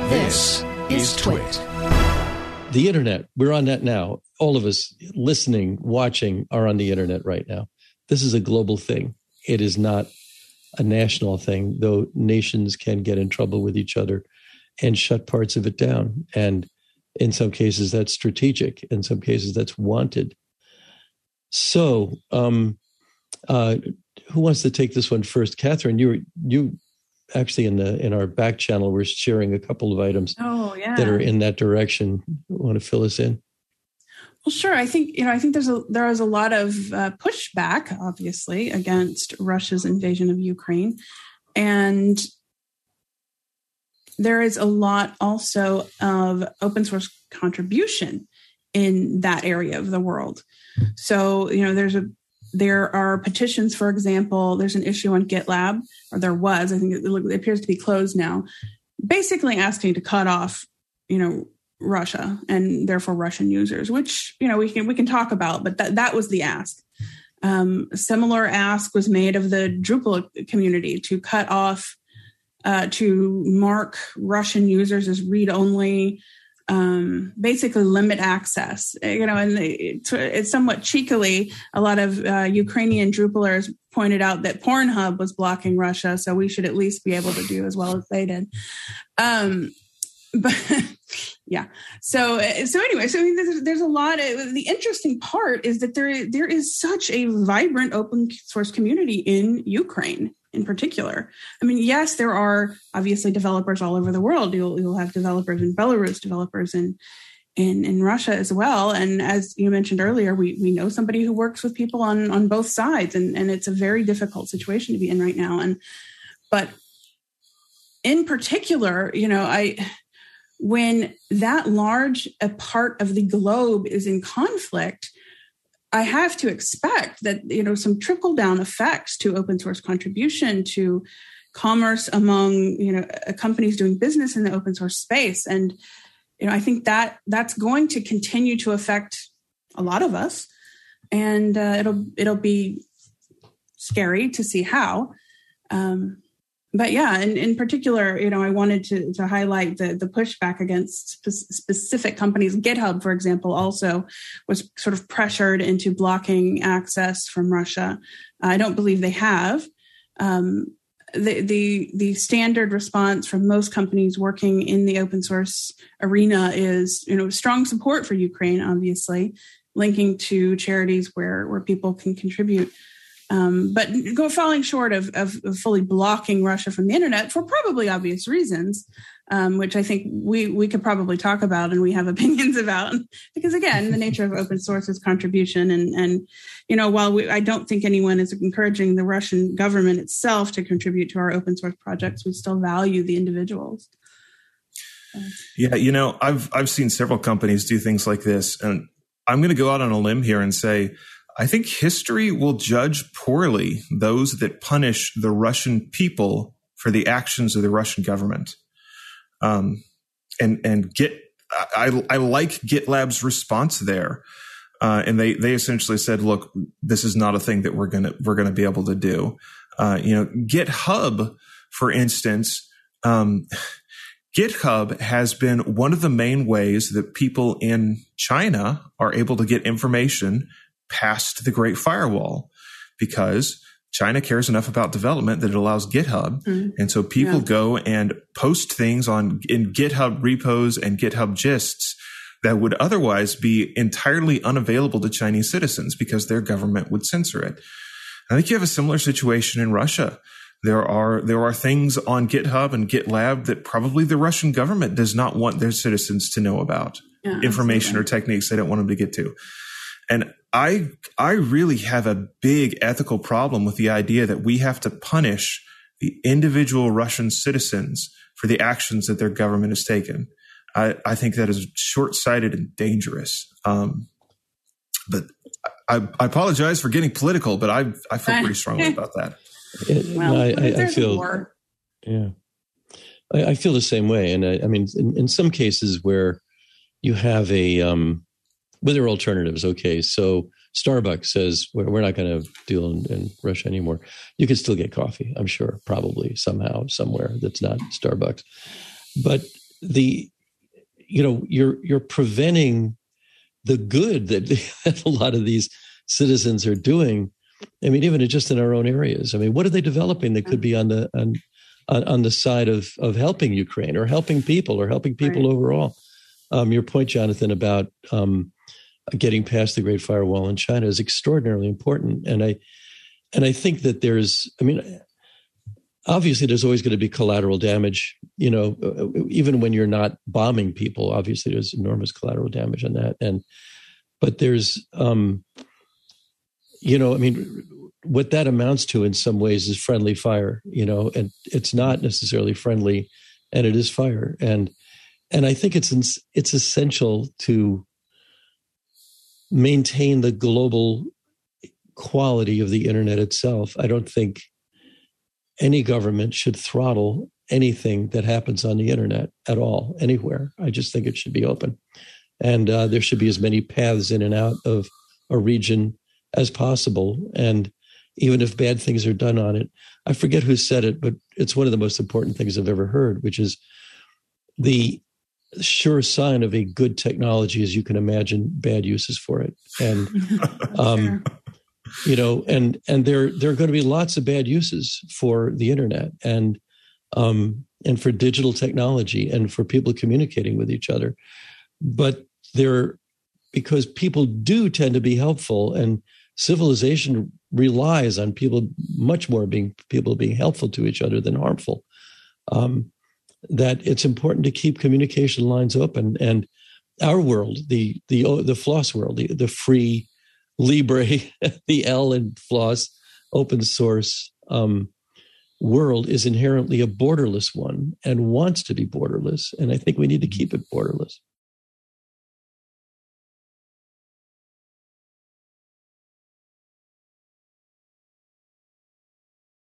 This is Twit. The internet, we're on that now. All of us listening, watching are on the internet right now. This is a global thing. It is not a national thing, though nations can get in trouble with each other and shut parts of it down. And in some cases, that's strategic. In some cases, that's wanted. So who wants to take this one first? Catherine, you actually in our back channel, we're sharing a couple of items that are in that direction. Want to fill us in? Well, sure. I think there is a lot of pushback, obviously, against Russia's invasion of Ukraine, and there is a lot also of open source contribution in that area of the world. So, there are petitions, for example, there's an issue on GitLab, or there was, I think it appears to be closed now, basically asking to cut off, Russia and therefore Russian users, which, we can talk about, but that was the ask. Similar ask was made of the Drupal community to cut off, to mark Russian users as read-only, basically limit access, and it's somewhat cheekily, a lot of Ukrainian Drupalers pointed out that Pornhub was blocking Russia, so we should at least be able to do as well as they did. But yeah, so anyway, there's a lot of, the interesting part is that there is such a vibrant open source community in Ukraine in particular. I mean, yes, there are obviously developers all over the world. You'll have developers in Belarus, developers in Russia as well. And as you mentioned earlier, we know somebody who works with people on both sides, and it's a very difficult situation to be in right now. But in particular, when that large a part of the globe is in conflict, I have to expect that, some trickle down effects to open source contribution, to commerce among, companies doing business in the open source space. And, I think that's going to continue to affect a lot of us, and it'll be scary to see how. But yeah, in particular, I wanted to highlight the pushback against specific companies. GitHub, for example, also was sort of pressured into blocking access from Russia. I don't believe they have. The standard response from most companies working in the open source arena is, strong support for Ukraine, obviously, linking to charities where people can contribute. But falling short of fully blocking Russia from the internet for probably obvious reasons, which I think we could probably talk about and we have opinions about, because again, the nature of open source is contribution. And while I don't think anyone is encouraging the Russian government itself to contribute to our open source projects, we still value the individuals. Yeah. I've seen several companies do things like this, and I'm going to go out on a limb here and say, I think history will judge poorly those that punish the Russian people for the actions of the Russian government. I like GitLab's response there. And they essentially said, look, this is not a thing that we're going to be able to do. GitHub, for instance, GitHub has been one of the main ways that people in China are able to get information past the Great Firewall, because China cares enough about development that it allows GitHub. Mm-hmm. And so people go and post things in GitHub repos and GitHub gists that would otherwise be entirely unavailable to Chinese citizens because their government would censor it. I think you have a similar situation in Russia. There are things on GitHub and GitLab that probably the Russian government does not want their citizens to know about, information or techniques they don't want them to get to. And I really have a big ethical problem with the idea that we have to punish the individual Russian citizens for the actions that their government has taken. I think that is short-sighted and dangerous. But I apologize for getting political, but I feel pretty strongly about that. I feel war. Yeah, I feel the same way. And I mean, in some cases where you have but there are alternatives. Okay, so Starbucks says we're not going to deal in Russia anymore. You can still get coffee, I'm sure, probably somehow, somewhere that's not Starbucks. But you're preventing the good that a lot of these citizens are doing. I mean, even just in our own areas. I mean, what are they developing that could be on the side of helping Ukraine or helping people right. Overall? Your point, Jonathan, about getting past the Great Firewall in China is extraordinarily important, and I think that obviously there's always going to be collateral damage. Even when you're not bombing people, obviously there's enormous collateral damage on that, but there's what that amounts to in some ways is friendly fire, and it's not necessarily friendly, and it is fire. And I think it's essential to maintain the global quality of the internet itself. I don't think any government should throttle anything that happens on the internet at all, anywhere. I just think it should be open. And there should be as many paths in and out of a region as possible. And even if bad things are done on it, I forget who said it, but it's one of the most important things I've ever heard, which is the sure sign of a good technology is you can imagine bad uses for it. And, sure. And there are going to be lots of bad uses for the internet and for digital technology and for people communicating with each other. But because people do tend to be helpful, and civilization relies on people being helpful to each other than harmful, that it's important to keep communication lines open. And our world, the FLOSS world, the free Libre, the L in FLOSS open source world is inherently a borderless one and wants to be borderless. And I think we need to keep it borderless.